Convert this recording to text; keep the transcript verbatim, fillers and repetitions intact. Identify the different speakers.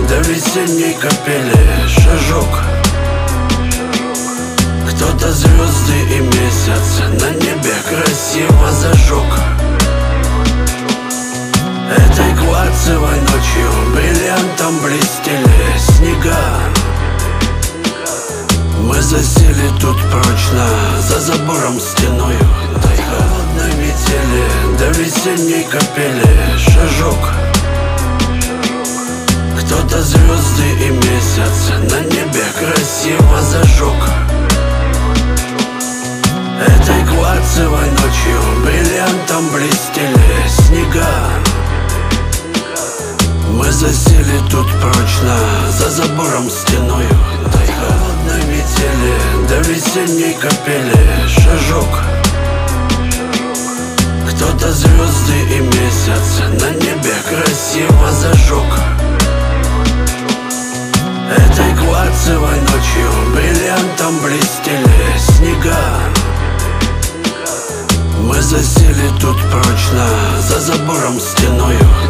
Speaker 1: до весенней капели шажок. Кто-то звезды и месяц на небе красиво зажег. Этой кварцевой ночью бриллиантом блестели снега. Мы засели тут прочно, за забором стеною до холодной метели, до весенней капели шажок. Кто-то звезды и месяц на небе красиво зажег. Этой кварцевой ночью бриллиантом блестели снега. Мы засели тут прочно, за забором стеною до холодной метели, до весенней капели шажок. Кто-то звезды и месяц на небе красиво зажег. Этой кварцевой ночью бриллиантом блестели снега. Мы засели тут прочно, за забором стеною